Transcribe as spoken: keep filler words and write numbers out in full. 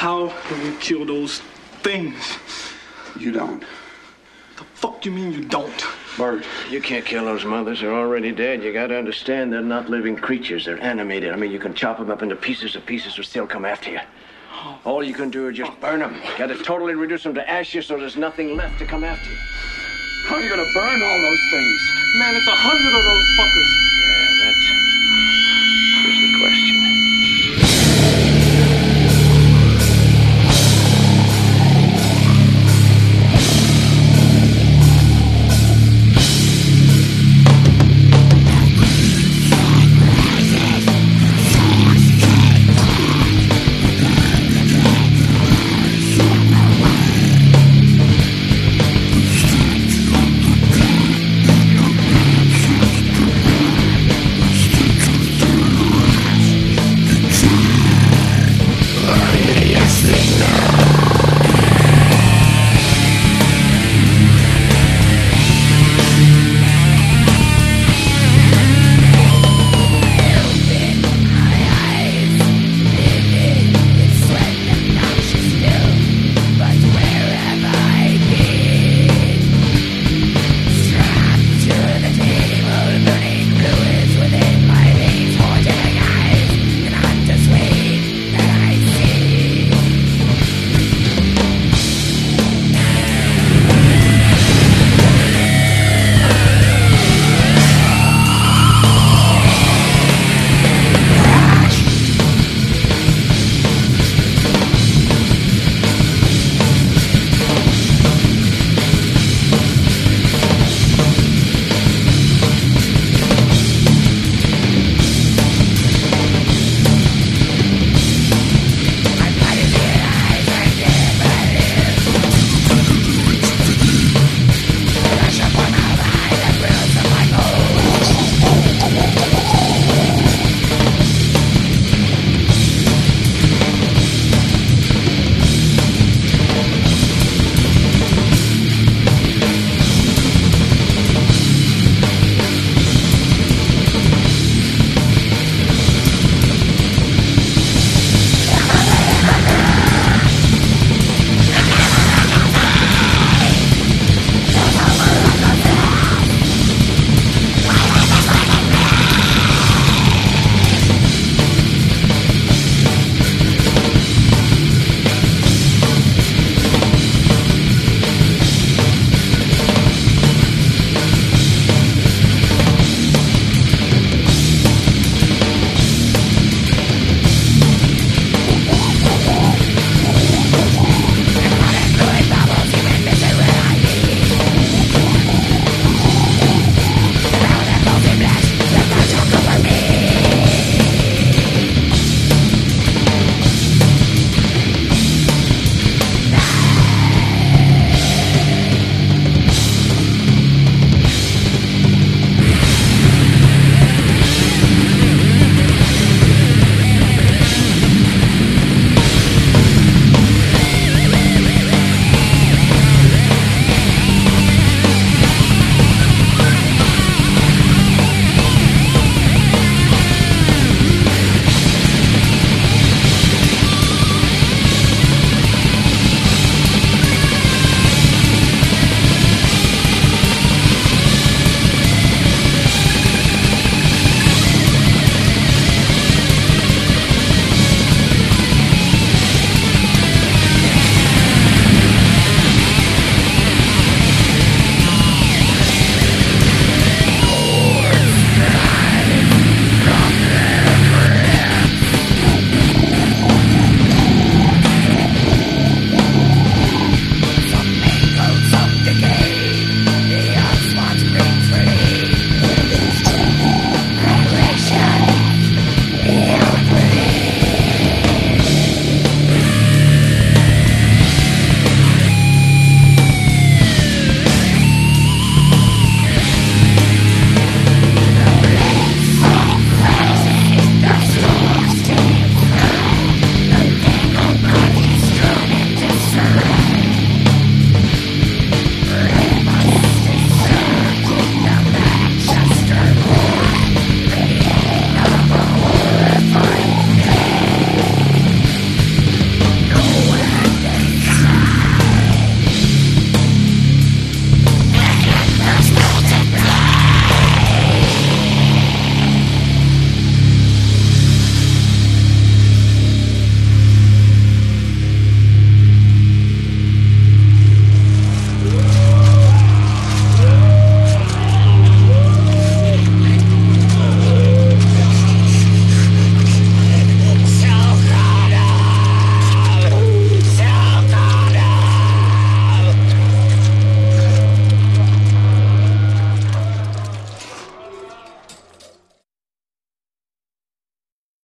How do we kill those things? You don't. The fuck you mean you don't? Bert. You can't kill those mothers. They're already dead. You got to understand they're not living creatures. They're animated. I mean, you can chop them up into pieces and pieces will still come after you. All you can do is just burn them. You got to totally reduce them to ashes so there's nothing left to come after you. How are you gonna burn all those things? Man, it's a hundred of those fuckers.